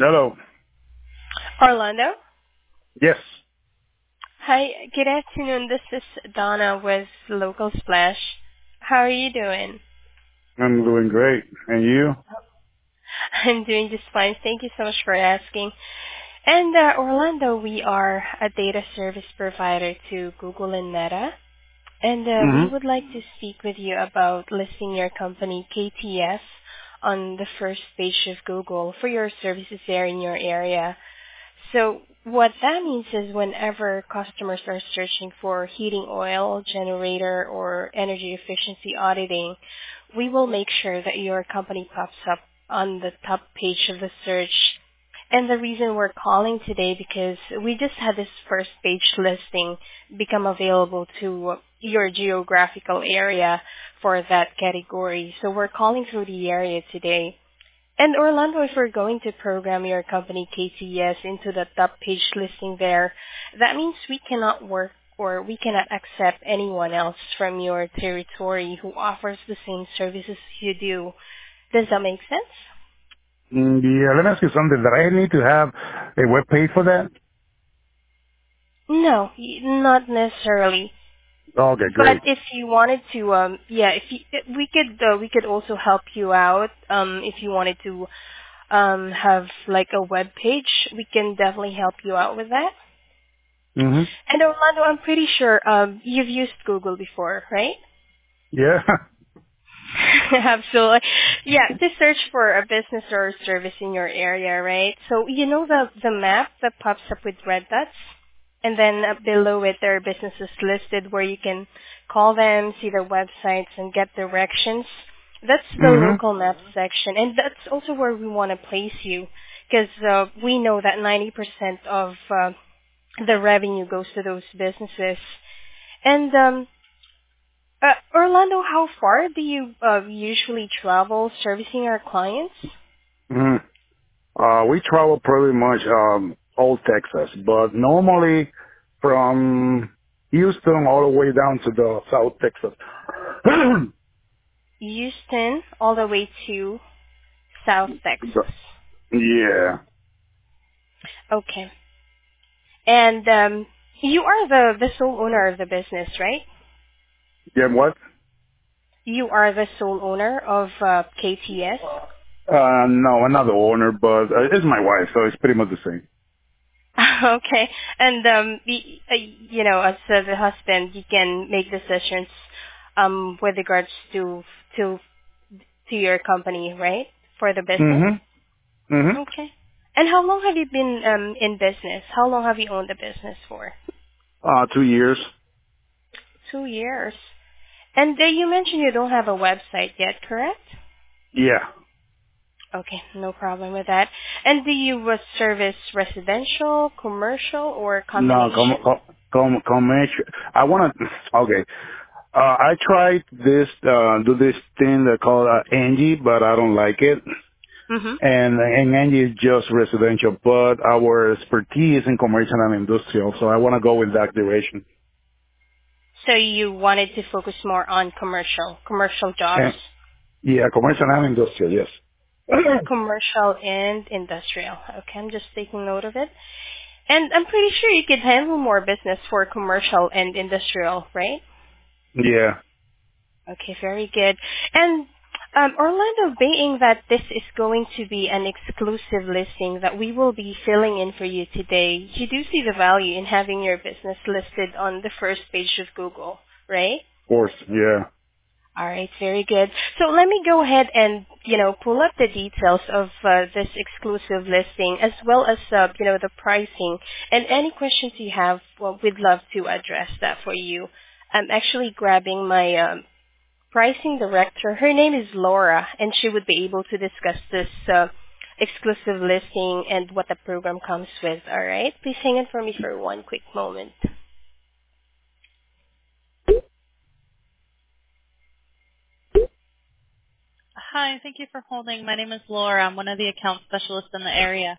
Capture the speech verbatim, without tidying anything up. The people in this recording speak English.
Hello. Orlando? Yes, Hi, good afternoon. This is Donna with Local Splash. How are you doing? I'm doing great. And you? I'm doing just fine. Thank you so much for asking. And uh, Orlando, we are a data service provider to Google and Meta. And uh, we Mm-hmm. would like to speak with you about listing your company K T S on the first page of Google for your services there in your area. So what that means is whenever customers are searching for heating oil, generator, or energy efficiency auditing, we will make sure that your company pops up on the top page of the search. And the reason we're calling today because we just had this first page listing become available to your geographical area for that category. So we're calling through the area today. And Orlando, if we're going to program your company K T S into the top page listing there, that means we cannot work or we cannot accept anyone else from your territory who offers the same services you do. Does that make sense? Mm, yeah, let me ask you something. That I need to have a web page for that? No, y- not necessarily. Okay, But great. if you wanted to, um, yeah, if you, we could, uh, we could also help you out. Um, if you wanted to, um, have like a web page, we can definitely help you out with that. Mm-hmm. And Orlando, I'm pretty sure um, you've used Google before, right? Yeah. Absolutely. Yeah, to search for a business or a service in your area, right? So you know the the map that pops up with red dots, and then uh, below it there are businesses listed where you can call them, see their websites, and get directions. That's the local Mm-hmm. map section, and that's also where we want to place you, because uh, we know that ninety percent of uh, the revenue goes to those businesses. And um, uh, Orlando, how far do you uh, usually travel servicing our clients? Mm-hmm. Uh, we travel pretty much, um, all Texas, but normally from Houston all the way down to the South Texas. Houston all the way to South Texas. yeah. Okay. And um, you are the, the sole owner of the business, right? Yeah, what? You are the sole owner of uh, K T S? Uh, no, another owner, but uh, it's my wife, so it's pretty much the same. Okay. And, um, the, uh, you know, as uh, the husband, you can make decisions um, with regards to to to your company, right? For the business? Mm-hmm. Mm-hmm. Okay. And how long have you been um, in business? How long have you owned the business for? Uh, two years. Two years. And uh, you mentioned you don't have a website yet, correct? Yeah. Okay, no problem with that. And do you uh, service residential, commercial, or No, come, combination? come, come, come. I want to. Okay. Uh, I tried this, uh, do this thing they call uh, Angie, but I don't like it. Mm-hmm. And and Angie is just residential, but our expertise in commercial and industrial, so I want to go in that direction. So you wanted to focus more on commercial, commercial jobs, And, yeah, commercial and industrial, yes. commercial and industrial. Okay, I'm just taking note of it. And I'm pretty sure you could handle more business for commercial and industrial, right? yeah. Okay, very good. And um, Orlando, being that this is going to be an exclusive listing that we will be filling in for you today, you do see the value in having your business listed on the first page of Google, right? Of course, yeah. All right, very good. So let me go ahead and, you know, pull up the details of uh, this exclusive listing as well as, uh, you know, the pricing. And any questions you have, well, we'd love to address that for you. I'm actually grabbing my um, pricing director. Her name is Laura, and she would be able to discuss this uh, exclusive listing and what the program comes with. All right? Please hang on for me for one quick moment. Hi, thank you for holding. My name is Laura. I'm one of the account specialists in the area.